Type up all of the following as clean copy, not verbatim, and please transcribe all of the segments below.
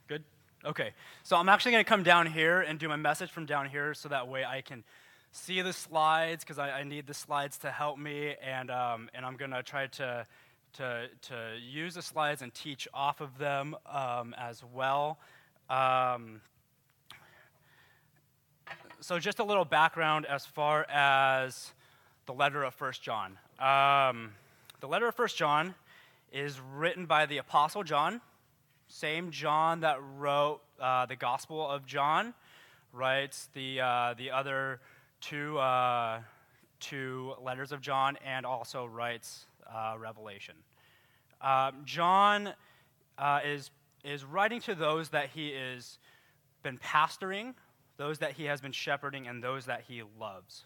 Good? Okay. So I'm actually going to come down here and do my message from down here so that way I can see the slides because I need the slides to help me, and I'm going to try to use the slides and teach off of them as well. So just a little background as far as the letter of 1 John. The letter of 1 John is written by the Apostle John, same John that wrote the Gospel of John, writes the other two letters of John, and also writes Revelation. John is writing to those that he has been pastoring, those that he has been shepherding, and those that he loves.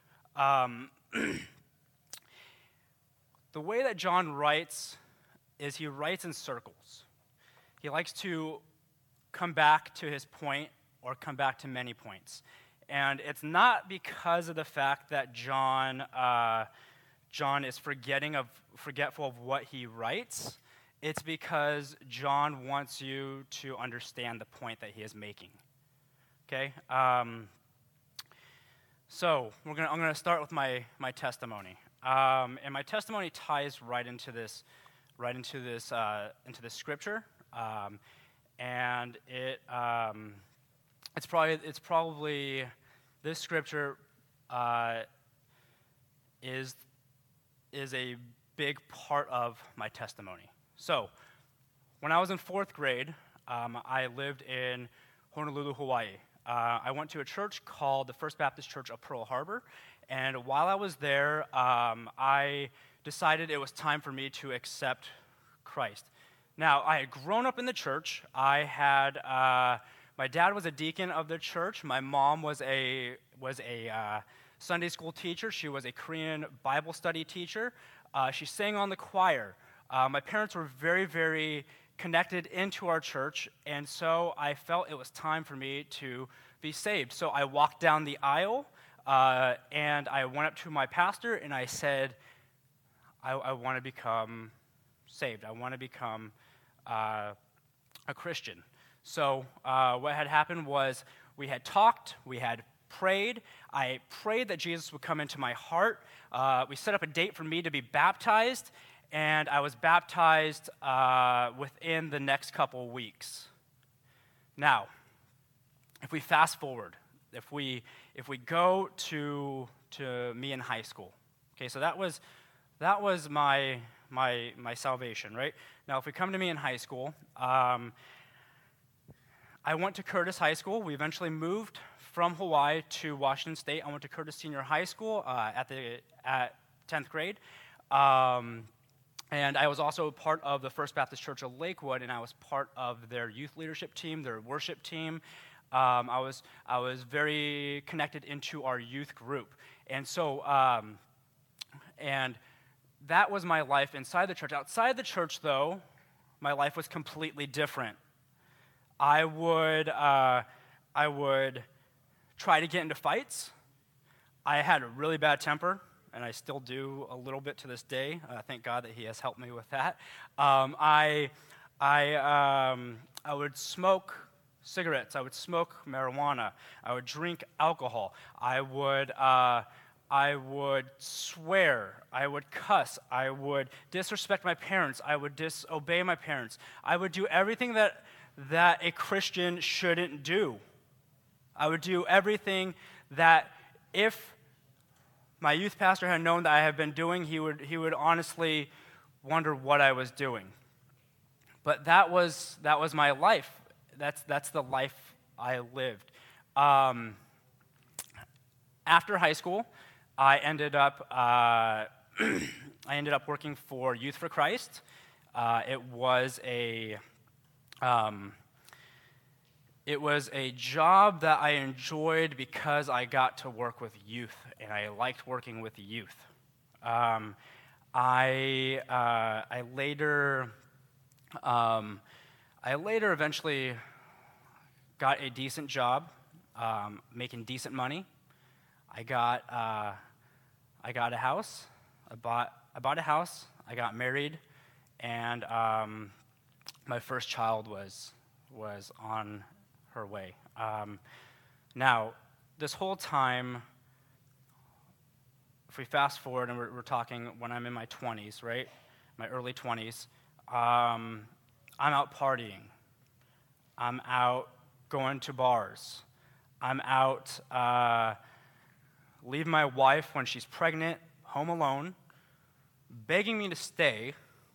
The way that John writes is he writes in circles. He likes to come back to his point or come back to many points. And it's not because of the fact that John is forgetful of what he writes. It's because John wants you to understand the point that he is making. Okay? So I'm going to start with my testimony. And my testimony ties right into this scripture. And it's probably this scripture is a big part of my testimony. So, when I was in 4th grade, I lived in Honolulu, Hawaii. I went to a church called the First Baptist Church of Pearl Harbor, and while I was there, I decided it was time for me to accept Christ. Now, I had grown up in the church. My dad was a deacon of the church. My mom was a Sunday school teacher. She was a Korean Bible study teacher. She sang on the choir. My parents were very, very connected into our church, and so I felt it was time for me to be saved. So I walked down the aisle, and I went up to my pastor, and I said, I want to become saved. I want to become a Christian. So what had happened was we had talked, we had prayed. I prayed that Jesus would come into my heart. We set up a date for me to be baptized, and I was baptized within the next couple weeks. Now, if we fast forward, if we go to me in high school, okay, so that was my salvation, right? Now, if we come to me in high school, I went to Curtis High School. We eventually moved from Hawaii to Washington State. I went to Curtis Senior High School at 10th grade. And I was also part of the First Baptist Church of Lakewood, and I was part of their youth leadership team, their worship team. I was very connected into our youth group. And so, and that was my life inside the church. Outside the church, though, my life was completely different. I would try to get into fights. I had a really bad temper, and I still do a little bit to this day. Thank God that He has helped me with that. I would smoke cigarettes. I would smoke marijuana. I would drink alcohol. I would swear. I would cuss. I would disrespect my parents. I would disobey my parents. I would do everything that a Christian shouldn't do. I would do everything that if my youth pastor had known that I had been doing, he would honestly wonder what I was doing. But that was my life. That's the life I lived. After high school, I ended up working for Youth for Christ. It was a job that I enjoyed because I got to work with youth, and I liked working with youth. I later eventually got a decent job, making decent money. I got a house. I bought a house. I got married, and my first child was was on her way. Now, this whole time, if we fast forward and we're talking when I'm in my 20s, right? My early 20s, I'm out partying. I'm out going to bars. I'm out leaving my wife when she's pregnant, home alone, begging me to stay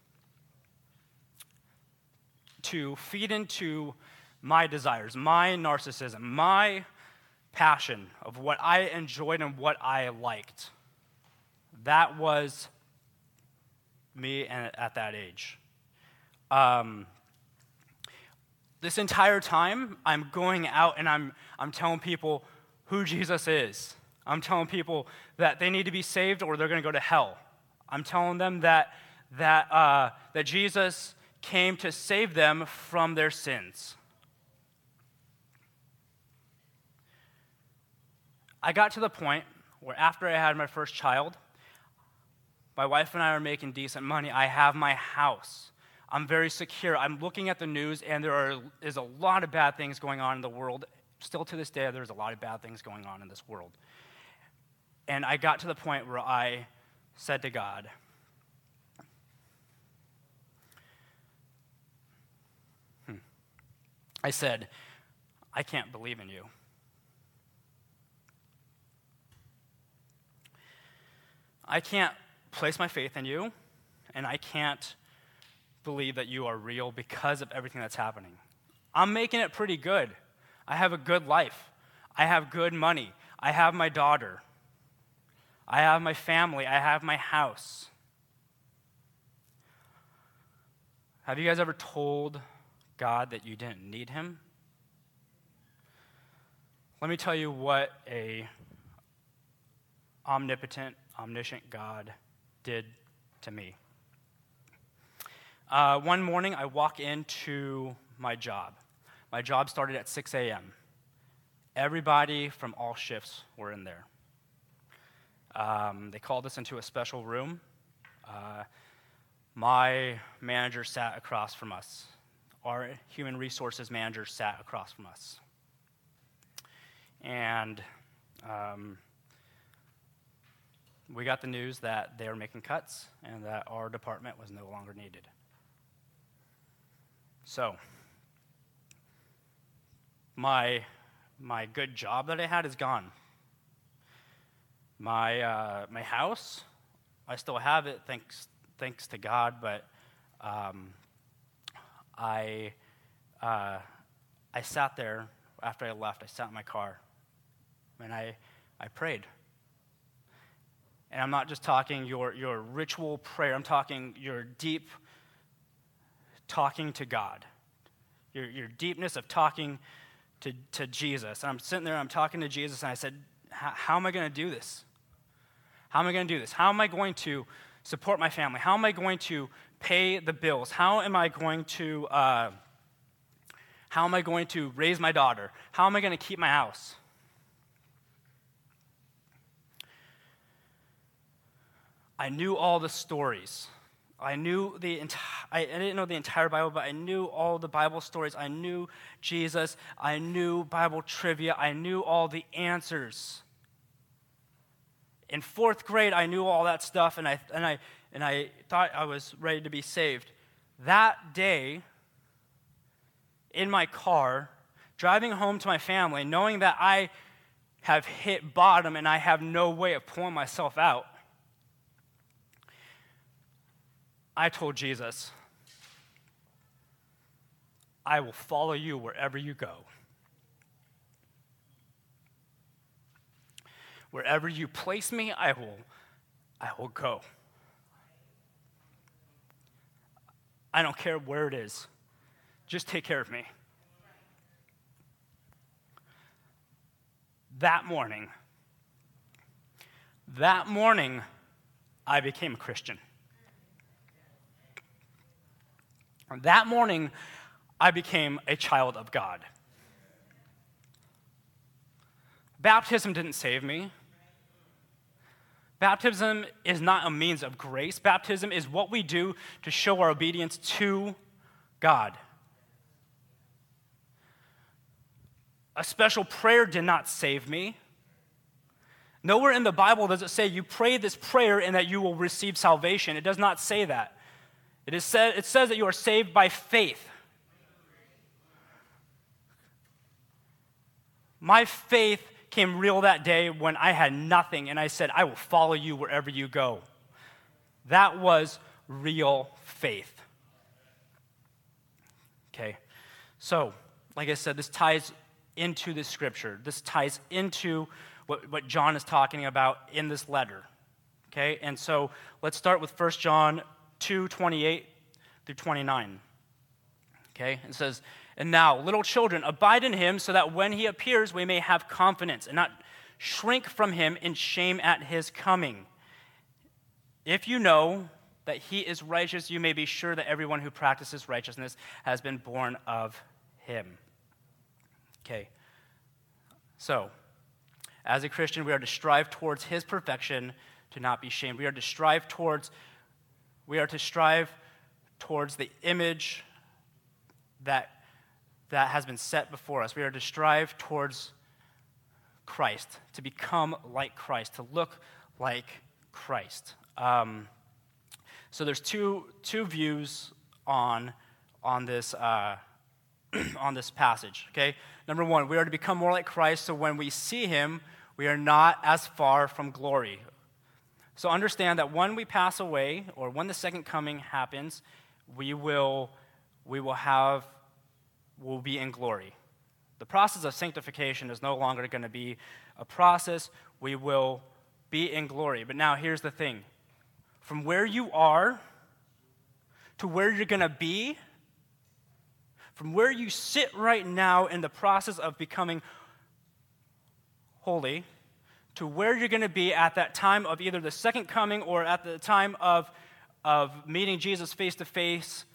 to feed into my desires, my narcissism, my passion of what I enjoyed and what I liked. That was me at that age. This entire time, I'm going out and I'm telling people who Jesus is. I'm telling people that they need to be saved or they're going to go to hell. I'm telling them that Jesus came to save them from their sins. I got to the point where after I had my first child, my wife and I are making decent money. I have my house. I'm very secure. I'm looking at the news, and there is a lot of bad things going on in the world. Still to this day, there's a lot of bad things going on in this world. And I got to the point where I said to God, I said, I can't believe in you. I can't place my faith in you, and I can't believe that you are real because of everything that's happening. I'm making it pretty good. I have a good life. I have good money. I have my daughter. I have my family. I have my house. Have you guys ever told God that you didn't need him? Let me tell you what a omnipotent, omniscient God did to me. One morning, I walk into my job. My job started at 6 a.m. Everybody from all shifts were in there. They called us into a special room. My manager sat across from us. Our human resources manager sat across from us. And we got the news that they were making cuts and that our department was no longer needed. So, my good job that I had is gone. My house, I still have it, thanks to God, but I sat there after I left. I sat in my car, and I prayed. And I'm not just talking your ritual prayer. I'm talking your deep talking to God, your deepness of talking to Jesus. And I'm sitting there, I'm talking to Jesus, and I said, how am I going to do this? How am I going to do this? How am I going to support my family? How am I going to pay the bills? How am I going to raise my daughter? How am I going to keep my house? I knew all the stories. I didn't know the entire Bible, but I knew all the Bible stories. I knew Jesus. I knew Bible trivia. I knew all the answers. In 4th grade, I knew all that stuff, and I thought I was ready to be saved. That day, in my car, driving home to my family, knowing that I have hit bottom and I have no way of pulling myself out, I told Jesus, I will follow you wherever you go. Wherever you place me, I will go. I don't care where it is. Just take care of me. That morning, I became a Christian. That morning, I became a child of God. Baptism didn't save me. Baptism is not a means of grace. Baptism is what we do to show our obedience to God. A special prayer did not save me. Nowhere in the Bible does it say you pray this prayer and that you will receive salvation. It does not say that. It says that you are saved by faith. My faith came real that day when I had nothing, and I said, I will follow you wherever you go. That was real faith. Okay, so, like I said, this ties into the scripture. This ties into what John is talking about in this letter. Okay, and so let's start with 1 John 2:28 through 29. Okay, it says, and now, little children, abide in him so that when he appears, we may have confidence and not shrink from him in shame at his coming. If you know that he is righteous, you may be sure that everyone who practices righteousness has been born of him. Okay, so as a Christian, we are to strive towards his perfection, to not be shamed. We are to strive towards the image that has been set before us. We are to strive towards Christ, to become like Christ, to look like Christ. So there's two views on this on this passage. Okay, number one, we are to become more like Christ, so when we see him, we are not as far from glory. So understand that when we pass away, or when the second coming happens, we'll be in glory. The process of sanctification is no longer going to be a process. We will be in glory. But now here's the thing. From where you are to where you're going to be, from where you sit right now in the process of becoming holy, to where you're going to be at that time of either the second coming or at the time of meeting Jesus face to face,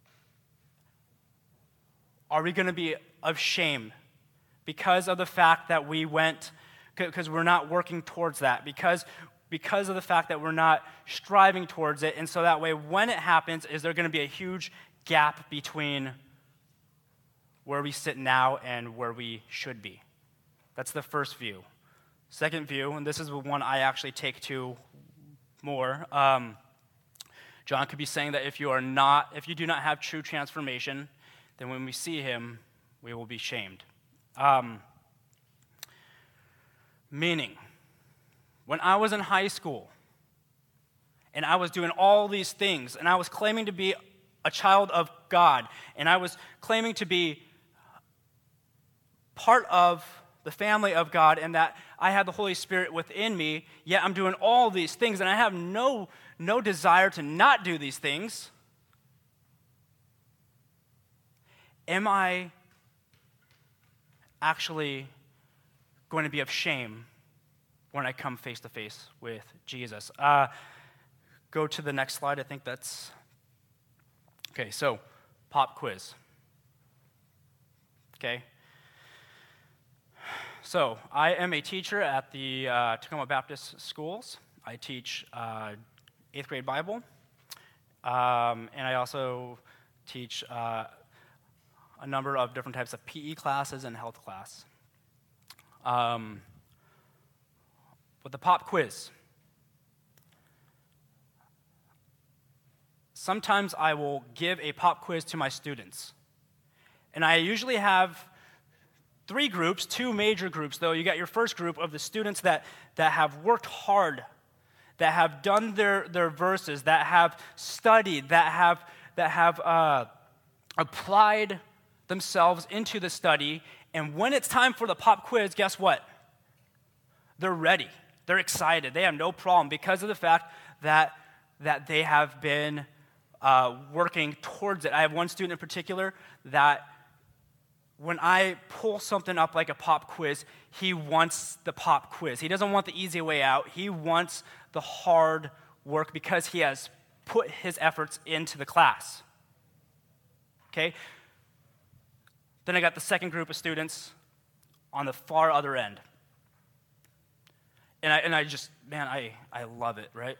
are we going to be of shame because of the fact that because we're not working towards that, because of the fact that we're not striving towards it, and so that way when it happens, is there going to be a huge gap between where we sit now and where we should be? That's the first view. Second view, and this is the one I actually take to more, John could be saying that if you do not have true transformation, then when we see him, we will be shamed. Meaning, when I was in high school, and I was doing all these things, and I was claiming to be a child of God, and I was claiming to be part of the family of God, and that I had the Holy Spirit within me, yet I'm doing all these things, and I have no desire to not do these things. Am I actually going to be of shame when I come face to face with Jesus? Go to the next slide. I think that's... Okay, so pop quiz. Okay. So I am a teacher at the Tacoma Baptist Schools. I teach 8th grade Bible, and I also teach a number of different types of PE classes and health class. With the pop quiz, sometimes I will give a pop quiz to my students, and I usually have 3 groups, 2 major groups, though. You got your first group of the students that have worked hard, that have done their verses, that have studied, that have applied themselves into the study, and when it's time for the pop quiz, guess what? They're ready. They're excited. They have no problem because of the fact that they have been working towards it. I have one student in particular that when I pull something up like a pop quiz, he wants the pop quiz. He doesn't want the easy way out. He wants the hard work because he has put his efforts into the class. Okay? Then I got the second group of students on the far other end. And I just, man, I love it, right?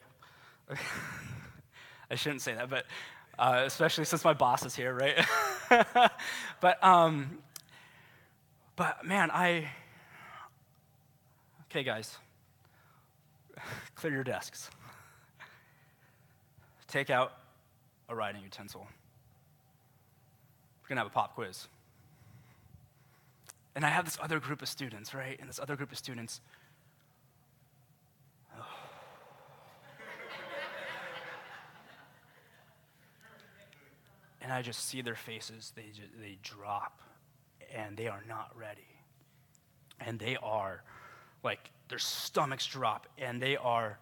I shouldn't say that, but especially since my boss is here, right? But But man, okay guys, clear your desks. Take out a writing utensil. We're gonna have a pop quiz. And I have this other group of students, right? And this other group of students, and I just see their faces, they drop, and they are not ready. And they are, like, their stomachs drop, and they are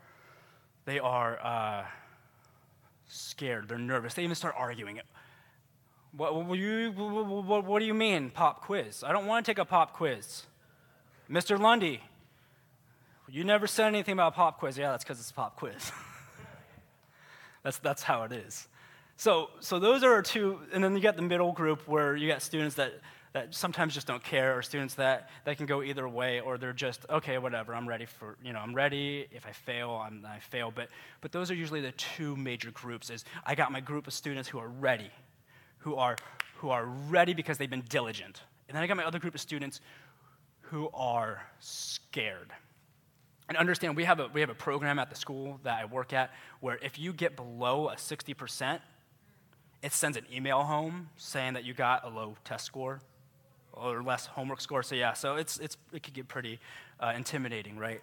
scared, they're nervous. They even start arguing. What do you mean, pop quiz? I don't want to take a pop quiz. Mr. Lundy, you never said anything about pop quiz. Yeah, that's because it's a pop quiz. That's how it is. So those are our two, and then you get the middle group where you get students that sometimes just don't care, or students that can go either way, or they're just, okay, whatever, I'm ready for, I'm ready. If I fail, I fail. But those are usually the two major groups. Is I got my group of students who are ready, who are ready because they've been diligent. And then I got my other group of students who are scared. And understand, we have a program at the school that I work at where if you get below a 60%, it sends an email home saying that you got a low test score or less homework score. So yeah, so it could get pretty intimidating, right?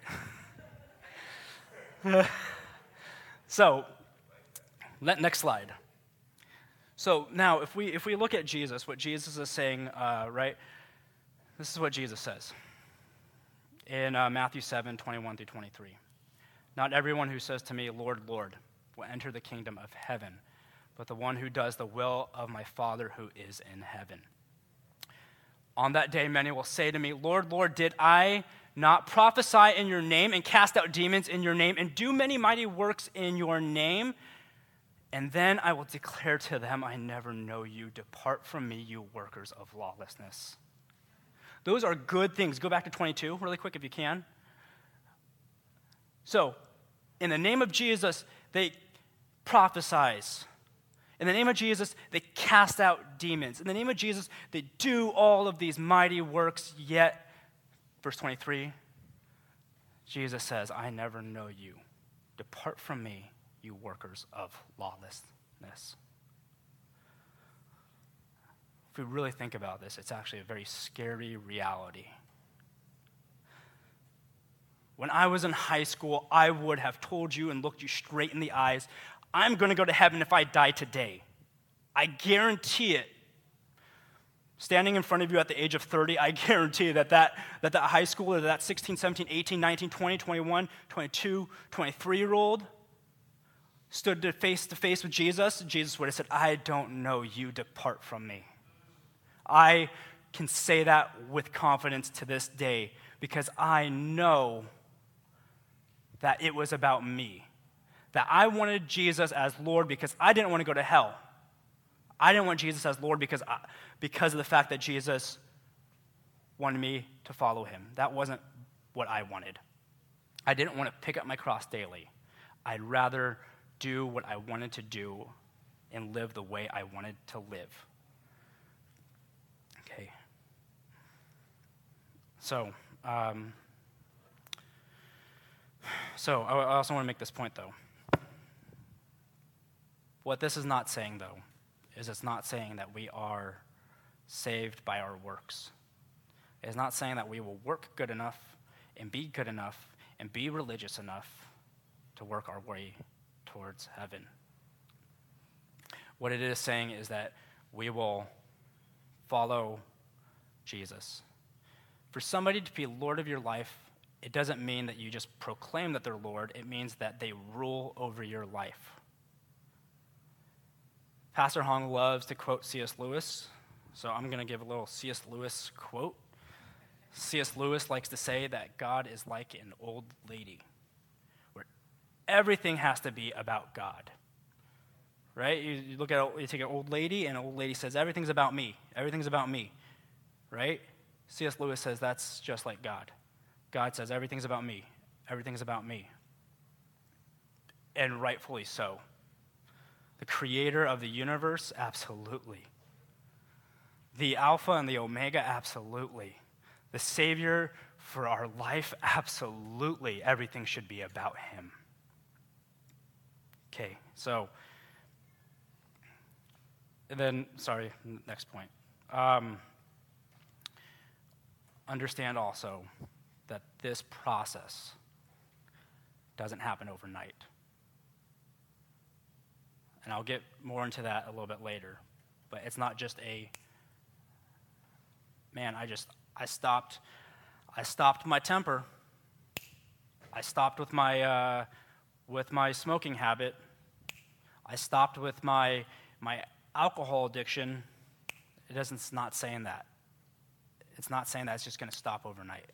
So, next slide. So now, if we look at Jesus, what Jesus is saying, right? This is what Jesus says in Matthew 7:21-23. Not everyone who says to me, Lord, Lord, will enter the kingdom of heaven, but the one who does the will of my Father who is in heaven. On that day, many will say to me, Lord, Lord, did I not prophesy in your name and cast out demons in your name and do many mighty works in your name? And then I will declare to them, I never know you. Depart from me, you workers of lawlessness. Those are good things. Go back to 22 really quick if you can. So, in the name of Jesus, they prophesize. In the name of Jesus, they cast out demons. In the name of Jesus, they do all of these mighty works, yet, verse 23, Jesus says, I never know you. Depart from me, you workers of lawlessness. If we really think about this, it's actually a very scary reality. When I was in high school, I would have told you and looked you straight in the eyes, I'm going to go to heaven if I die today. I guarantee it. Standing in front of you at the age of 30, I guarantee that high schooler, that 16, 17, 18, 19, 20, 21, 22, 23-year-old stood face to face with Jesus. Jesus would have said, I don't know you, depart from me. I can say that with confidence to this day because I know that it was about me. That I wanted Jesus as Lord because I didn't want to go to hell. I didn't want Jesus as Lord because of the fact that Jesus wanted me to follow him. That wasn't what I wanted. I didn't want to pick up my cross daily. I'd rather do what I wanted to do and live the way I wanted to live. Okay. So I also want to make this point, though. What this is not saying, though, is it's not saying that we are saved by our works. It's not saying that we will work good enough and be good enough and be religious enough to work our way towards heaven. What it is saying is that we will follow Jesus. For somebody to be Lord of your life, it doesn't mean that you just proclaim that they're Lord. It means that they rule over your life. Pastor Hong loves to quote C.S. Lewis, so I'm going to give a little C.S. Lewis quote. C.S. Lewis likes to say that God is like an old lady, where everything has to be about God. Right? You take an old lady, and an old lady says, everything's about me. Everything's about me. Right? C.S. Lewis says that's just like God. God says, everything's about me. Everything's about me. And rightfully so. The creator of the universe, absolutely. The Alpha and the Omega, absolutely. the Savior for our life, absolutely everything should be about him. Okay, so, and then, sorry, next point. Understand also that this process doesn't happen overnight. And I'll get more into that a little bit later. But it's not just I stopped my temper. I stopped with my smoking habit. I stopped with my alcohol addiction. It's not saying that. It's not saying that it's just going to stop overnight.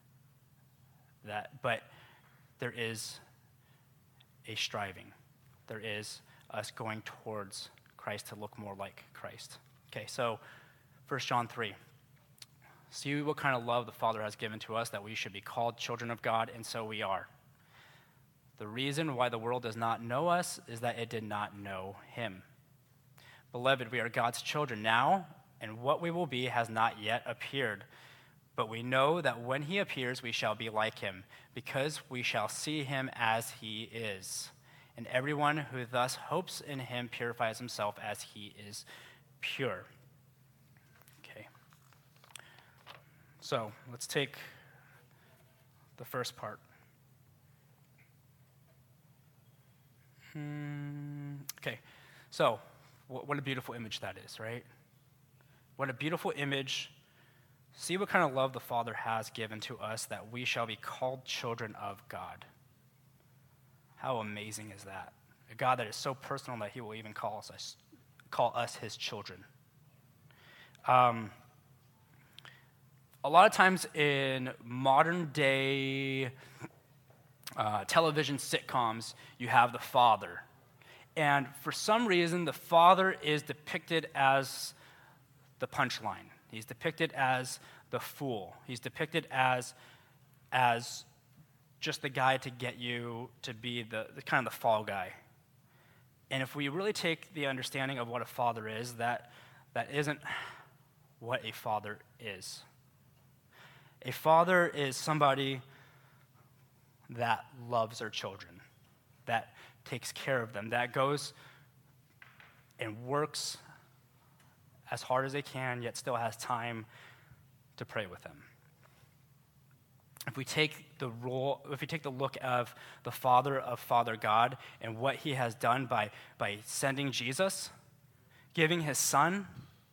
But there is a striving. There is us going towards Christ to look more like Christ. Okay, so 1 John 3. See what kind of love the Father has given to us, that we should be called children of God, and so we are. The reason why the world does not know us is that it did not know him. Beloved, we are God's children now, and what we will be has not yet appeared. But we know that when he appears, we shall be like him, because we shall see him as he is. And everyone who thus hopes in him purifies himself as he is pure. Okay. So let's take the first part. Okay. So what a beautiful image that is, right? What a beautiful image. See what kind of love the Father has given to us, that we shall be called children of God. How amazing is that? A God that is so personal that he will even call us his children. A lot of times in modern day television sitcoms, you have the father. And for some reason, the father is depicted as the punchline. He's depicted as the fool. He's depicted as just the guy to get you to be the kind of the fall guy. And if we really take the understanding of what a father is, that isn't what a father is. A father is somebody that loves their children, that takes care of them, that goes and works as hard as they can, yet still has time to pray with them. If we take the look of the Father of Father God and what he has done by sending Jesus, giving his son,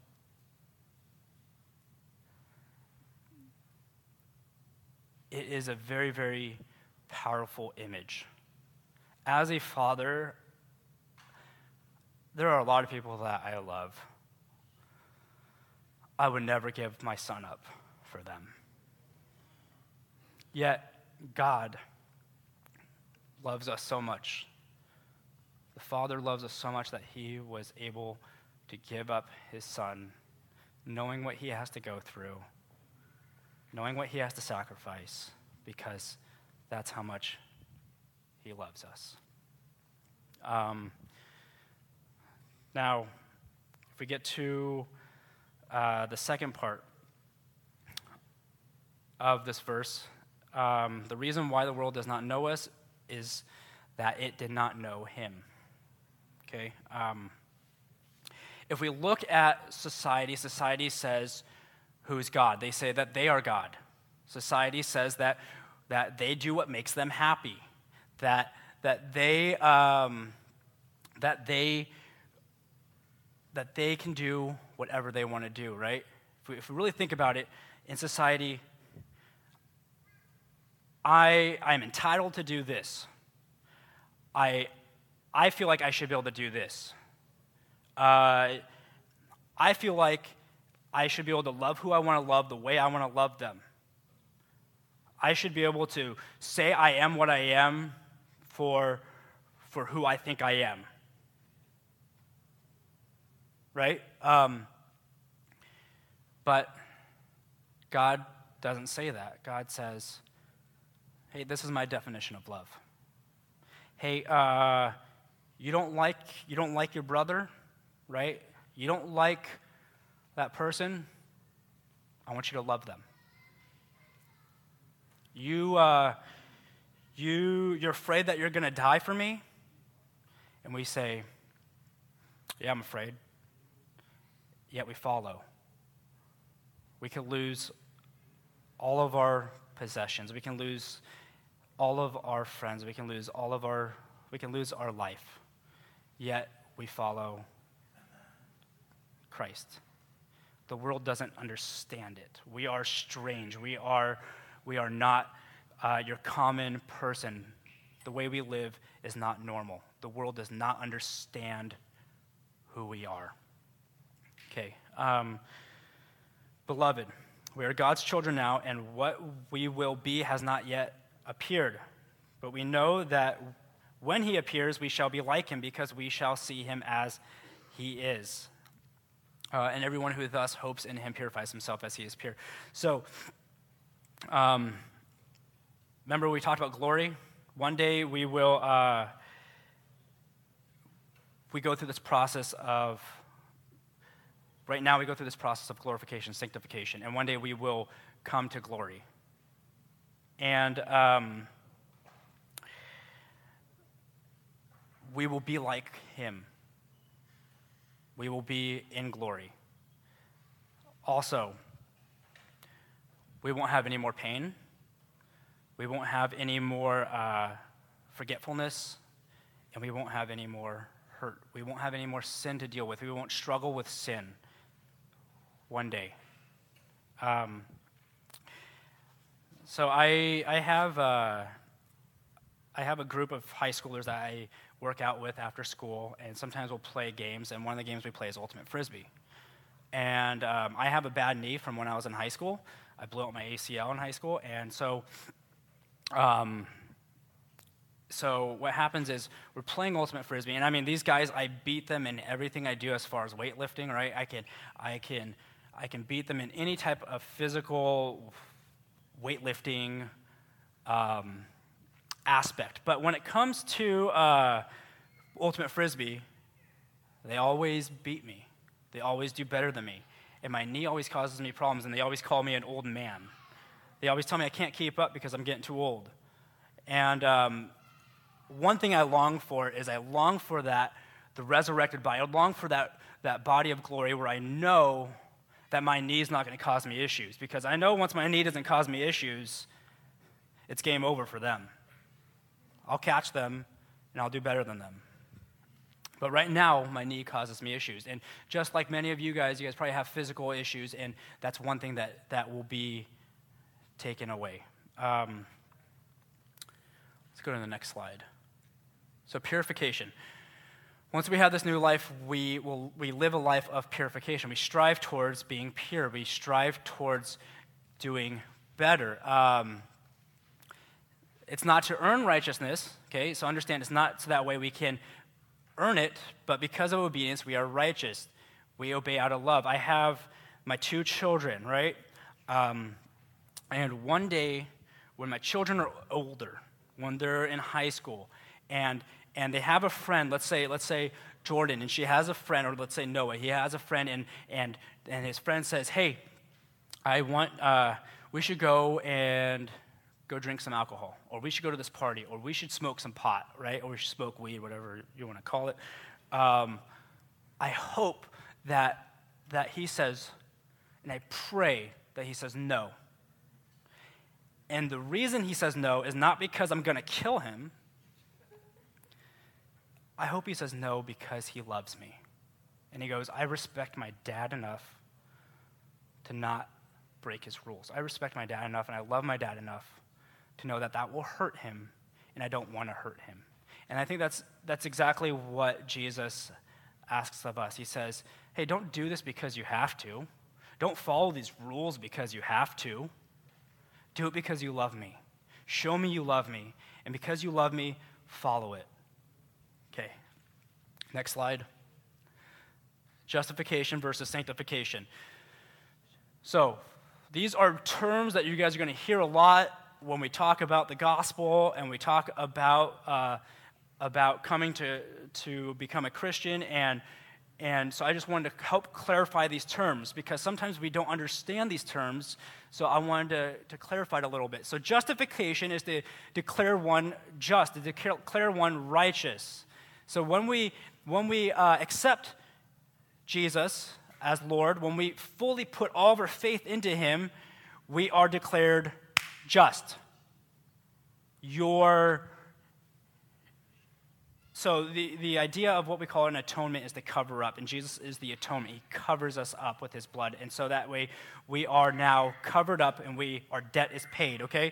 it is a very, very powerful image. As a father, there are a lot of people that I love. I would never give my son up for them. Yet, God loves us so much. The Father loves us so much that he was able to give up his son, knowing what he has to go through, knowing what he has to sacrifice, because that's how much he loves us. Now, if we get to the second part of this verse, the reason why the world does not know us is that it did not know him. Okay? If we look at society says, who's God? They say that they are God. Society says that they do what makes them happy, that they can do whatever they want to do, right? If we really think about it, in society, I'm entitled to do this. I feel like I should be able to do this. I feel like I should be able to love who I want to love the way I want to love them. I should be able to say I am what I am for who I think I am. Right? But God doesn't say that. God says, hey, this is my definition of love. Hey, you don't like your brother, right? You don't like that person. I want you to love them. You're afraid that you're going to die for me? And we say, yeah, I'm afraid. Yet we follow. We could lose all of our possessions. We can lose all of our friends. We can lose our life. Yet we follow Christ. The world doesn't understand it. We are strange. We are not your common person. The way we live is not normal. The world does not understand who we are. Okay. Beloved, we are God's children now, and what we will be has not yet appeared. But we know that when he appears, we shall be like him, because we shall see him as he is. And everyone who thus hopes in him purifies himself as he is pure. So, remember we talked about glory? One day we will, we go through this process of, right now we go through this process of glorification, sanctification, and one day we will come to glory. And we will be like him. We will be in glory. Also, we won't have any more pain. We won't have any more forgetfulness, and we won't have any more hurt. We won't have any more sin to deal with. We won't struggle with sin one day. So I have a group of high schoolers that I work out with after school, and sometimes we'll play games, and one of the games we play is Ultimate Frisbee. And I have a bad knee from when I was in high school. I blew out my ACL in high school, and so what happens is we're playing Ultimate Frisbee, and I mean, these guys, I beat them in everything I do as far as weightlifting, right? I can beat them in any type of physical weightlifting aspect. But when it comes to Ultimate Frisbee, they always beat me. They always do better than me. And my knee always causes me problems, and they always call me an old man. They always tell me I can't keep up because I'm getting too old. And one thing I long for is I long for the resurrected body. I long for that body of glory where I know that my knee is not going to cause me issues. Because I know once my knee doesn't cause me issues, it's game over for them. I'll catch them, and I'll do better than them. But right now, my knee causes me issues. And just like many of you guys probably have physical issues, and that's one thing that will be taken away. Let's go to the next slide. So purification. Once we have this new life, we live a life of purification. We strive towards being pure. We strive towards doing better. It's not to earn righteousness, okay? So understand, it's not so that way we can earn it, but because of obedience, we are righteous. We obey out of love. I have my 2 children, right? And one day, when my children are older, when they're in high school, and they have a friend, let's say Jordan, and she has a friend, or let's say Noah, he has a friend, and his friend says, hey, we should go drink some alcohol, or we should go to this party, or we should smoke some pot, right? Or we should smoke weed, whatever you want to call it. I hope that he says, and I pray that he says no. And the reason he says no is not because I'm going to kill him. I hope he says no because he loves me. And he goes, I respect my dad enough to not break his rules. I respect my dad enough, and I love my dad enough to know that will hurt him, and I don't want to hurt him. And I think that's exactly what Jesus asks of us. He says, hey, don't do this because you have to. Don't follow these rules because you have to. Do it because you love me. Show me you love me, and because you love me, follow it. Okay, next slide. Justification versus sanctification. So, these are terms that you guys are going to hear a lot when we talk about the gospel and we talk about coming to become a Christian, and And so I just wanted to help clarify these terms because sometimes we don't understand these terms, so I wanted to clarify it a little bit. So justification is to declare one just, to declare one righteous. So when we accept Jesus as Lord, when we fully put all of our faith into him, we are declared just. So the idea of what we call an atonement is to cover up, and Jesus is the atonement. He covers us up with his blood, and so that way we are now covered up and our debt is paid, okay?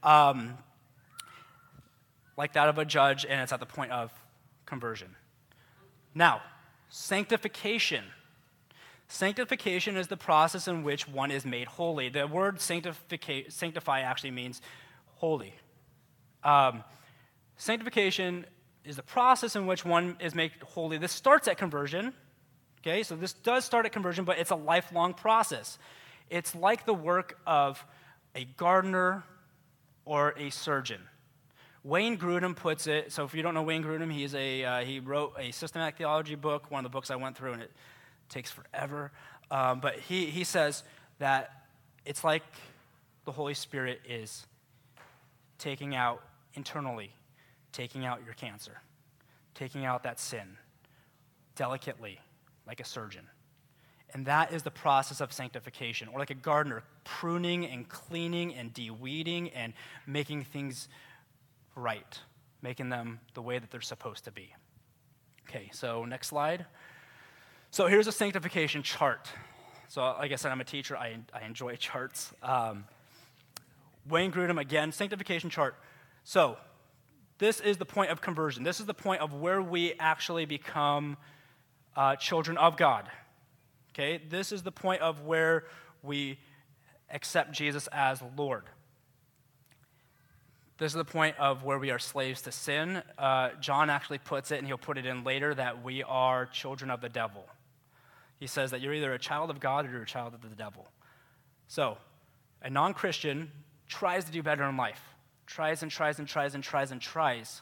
Like that of a judge, and it's at the point of conversion. Now, sanctification. Sanctification is the process in which one is made holy. The word sanctify actually means holy. Sanctification is the process in which one is made holy. This starts at conversion, okay? So this does start at conversion, but it's a lifelong process. It's like the work of a gardener or a surgeon. Wayne Grudem puts it, so if you don't know Wayne Grudem, he wrote a systematic theology book, one of the books I went through, and it takes forever. But he says that it's like the Holy Spirit is taking out your cancer, taking out that sin delicately, like a surgeon. And that is the process of sanctification, or like a gardener, pruning and cleaning and de-weeding and making things right, making them the way that they're supposed to be. Okay, so next slide. So here's a sanctification chart. So like I said, I'm a teacher. I enjoy charts. Wayne Grudem, again, sanctification chart. So this is the point of conversion. This is the point of where we actually become children of God. Okay, this is the point of where we accept Jesus as Lord. This is the point of where we are slaves to sin. John actually puts it, and he'll put it in later, that we are children of the devil. He says that you're either a child of God or you're a child of the devil. So, a non-Christian tries to do better in life. Tries and tries and tries and tries and tries.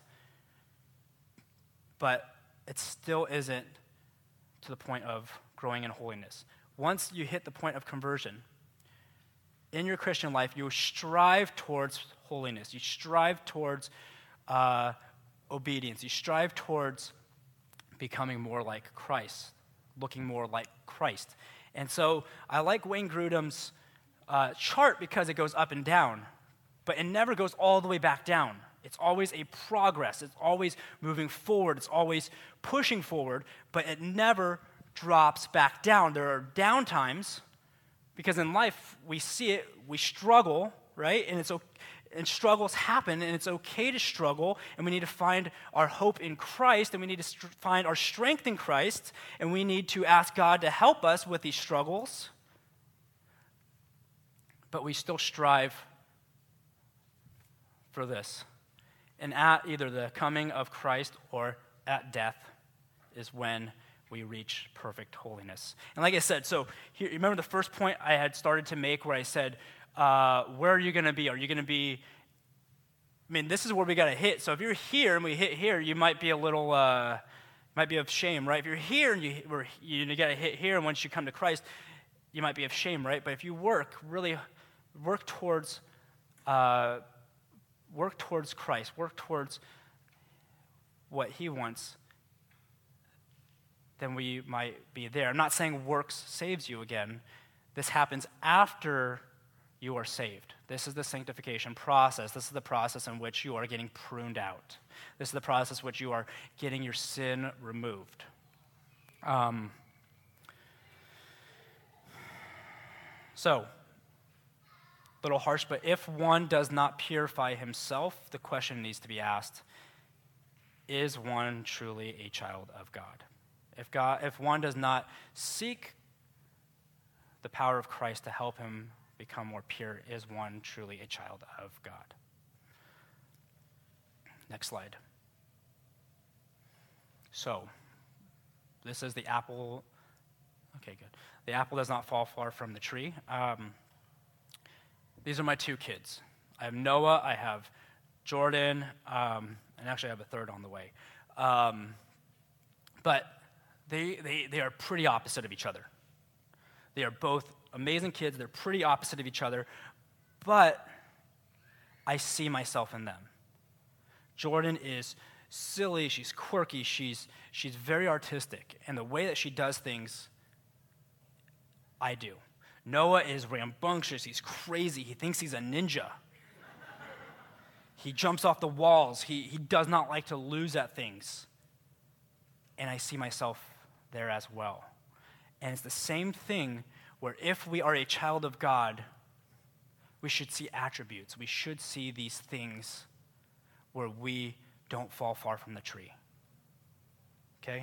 But it still isn't to the point of growing in holiness. Once you hit the point of conversion, in your Christian life, you strive towards holiness. You strive towards obedience. You strive towards becoming more like Christ, looking more like Christ. And so I like Wayne Grudem's chart because it goes up and down, but it never goes all the way back down. It's always a progress. It's always moving forward. It's always pushing forward, but it never drops back down. There are down times, because in life we see it, we struggle, right? And struggles happen, and it's okay to struggle, and we need to find our hope in Christ, and we need to find our strength in Christ, and we need to ask God to help us with these struggles. But we still strive for this. And at either the coming of Christ or at death is when we reach perfect holiness. And like I said, so here, remember the first point I had started to make where I said, where are you going to be? Are you going to be, this is where we got to hit. So if you're here and we hit here, you might be a little, might be of shame, right? If you're here and you got to hit here, and once you come to Christ, you might be of shame, right? But if you really work towards Christ, work towards what he wants, then we might be there. I'm not saying works saves you again. This happens after you are saved. This is the sanctification process. This is the process in which you are getting pruned out. This is the process in which you are getting your sin removed. So, a little harsh, but if one does not purify himself, the question needs to be asked, is one truly a child of God? If one does not seek the power of Christ to help him become more pure, is one truly a child of God? Next slide. So, this is the apple. Okay, good. The apple does not fall far from the tree. These are my two kids. I have Noah, I have Jordan, and actually I have a third on the way. But they are pretty opposite of each other. They are both amazing kids. They're pretty opposite of each other, but I see myself in them. Jordan is silly. She's quirky. She's very artistic. And the way that she does things, I do. Noah is rambunctious. He's crazy. He thinks he's a ninja. He jumps off the walls. He does not like to lose at things. And I see myself there as well. And it's the same thing where if we are a child of God, we should see attributes. We should see these things where we don't fall far from the tree. Okay?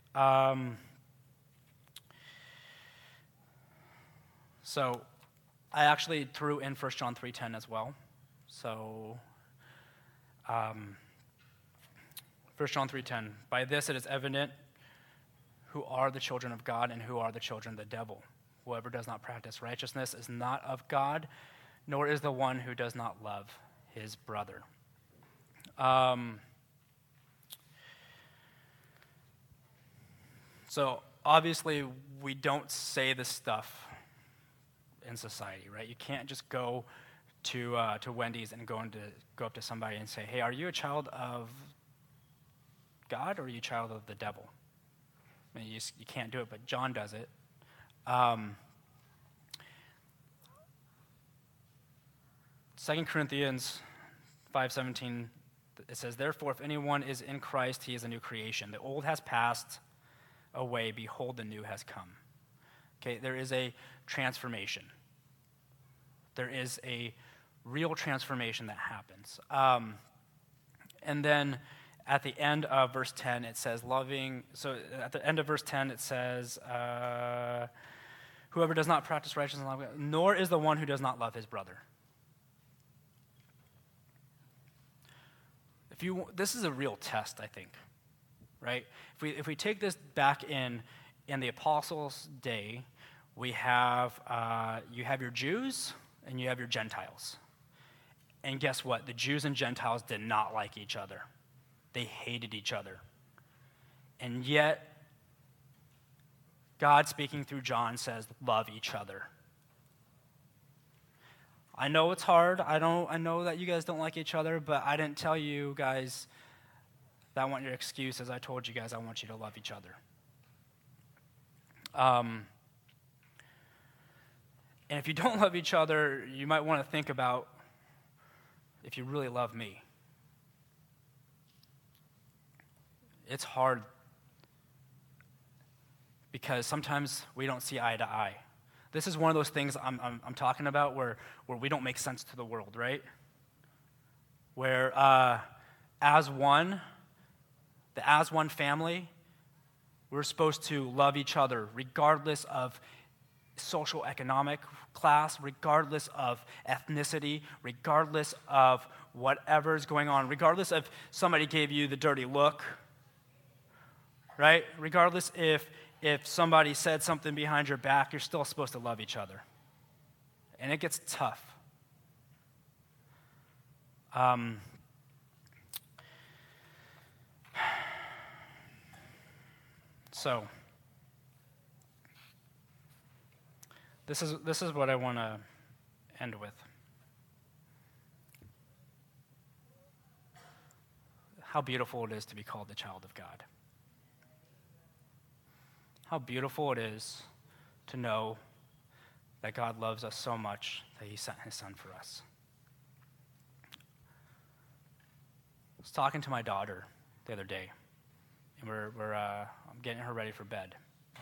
So I actually threw in 1 John 3:10 as well. So 1 John 3:10, by this it is evident who are the children of God and who are the children of the devil. Whoever does not practice righteousness is not of God, nor is the one who does not love his brother. So obviously we don't say this stuff in society, right? You can't just go to Wendy's and go up to somebody and say, hey, are you a child of God or are you a child of the devil? I mean, you can't do it, but John does it. 2 Corinthians 5:17, it says, therefore, if anyone is in Christ, he is a new creation. The old has passed away. Behold, the new has come. Okay, there is a transformation. There is a real transformation that happens. And then at the end of verse 10, it says, at the end of verse 10, it says, whoever does not practice righteousness, nor is the one who does not love his brother. This is a real test, I think, right? If we take this back in the apostles' day, we have you have your Jews and you have your Gentiles. And guess what? The Jews and Gentiles did not like each other. They hated each other. And yet, God speaking through John says, love each other. I know it's hard. I know that you guys don't like each other, but I didn't tell you guys that I want your excuses. I told you guys I want you to love each other. And if you don't love each other, you might want to think about if you really love me. It's hard because sometimes we don't see eye to eye. This is one of those things I'm talking about where we don't make sense to the world, right? Where as one family, we're supposed to love each other regardless of social economic class, regardless of ethnicity, regardless of whatever is going on, regardless if somebody gave you the dirty look, right? Regardless if somebody said something behind your back, you're still supposed to love each other. And it gets tough. So, this is what I want to end with. How beautiful it is to be called the child of God. How beautiful it is to know that God loves us so much that he sent his son for us. I was talking to my daughter the other day, and I'm getting her ready for bed.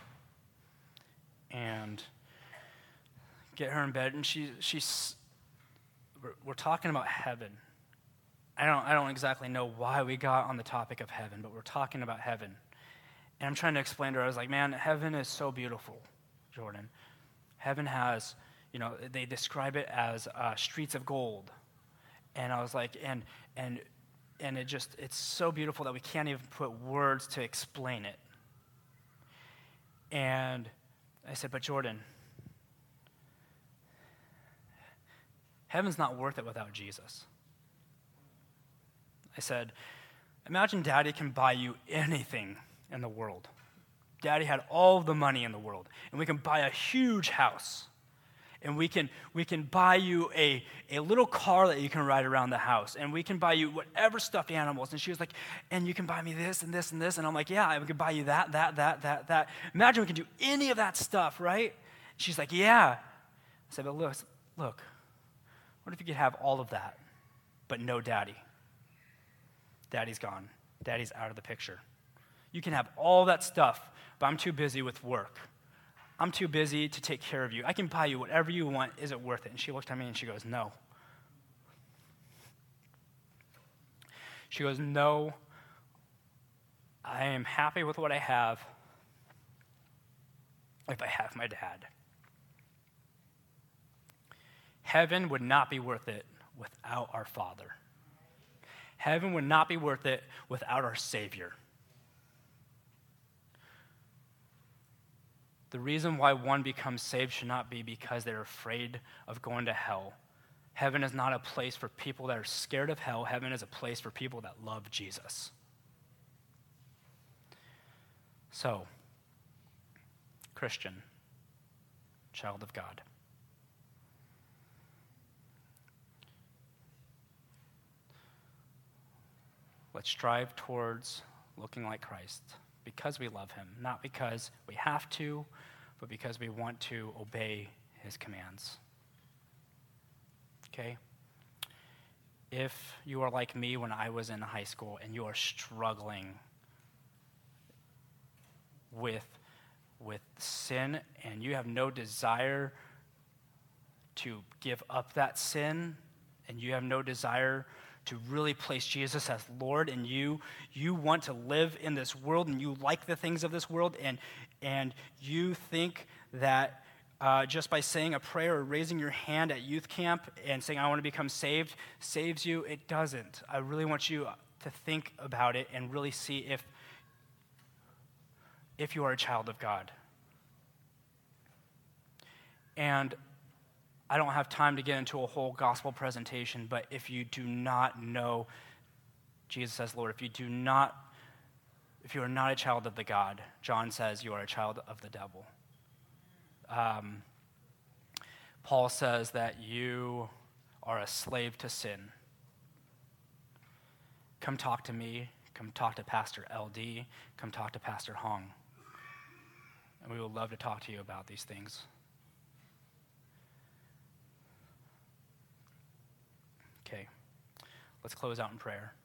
And get her in bed, and we're talking about heaven. I don't exactly know why we got on the topic of heaven, but we're talking about heaven. And I'm trying to explain to her, I was like, man, heaven is so beautiful, Jordan. Heaven has, they describe it as streets of gold. And I was like, and it's so beautiful that we can't even put words to explain it. And I said, but Jordan, heaven's not worth it without Jesus. I said, imagine Daddy can buy you anything in the world. Daddy had all the money in the world, and we can buy a huge house. And we can buy you a little car that you can ride around the house. And we can buy you whatever stuffed animals. And she was like, and you can buy me this and this and this. And I'm like, yeah, we can buy you that. Imagine we can do any of that stuff, right? She's like, yeah. I said, but look, what if you could have all of that, but no daddy? Daddy's gone. Daddy's out of the picture. You can have all that stuff, but I'm too busy with work. I'm too busy to take care of you. I can buy you whatever you want. Is it worth it? And she looked at me and she goes, no. She goes, no, I am happy with what I have if I have my dad. Heaven would not be worth it without our Father. Heaven would not be worth it without our Savior. The reason why one becomes saved should not be because they're afraid of going to hell. Heaven is not a place for people that are scared of hell. Heaven is a place for people that love Jesus. So, Christian, child of God, let's strive towards looking like Christ because we love him, not because we have to, but because we want to obey his commands. Okay? If you are like me when I was in high school and you are struggling with sin and you have no desire to give up that sin and you have no desire to really place Jesus as Lord, and you want to live in this world, and you like the things of this world, and you think that just by saying a prayer or raising your hand at youth camp and saying, I want to become saved, saves you, it doesn't. I really want you to think about it and really see if you are a child of God. And I don't have time to get into a whole gospel presentation, but if you do not know Jesus as Lord, if you are not a child of the God, John says you are a child of the devil. Paul says that you are a slave to sin. Come talk to me. Come talk to Pastor LD. Come talk to Pastor Hong. And we would love to talk to you about these things. Okay, let's close out in prayer.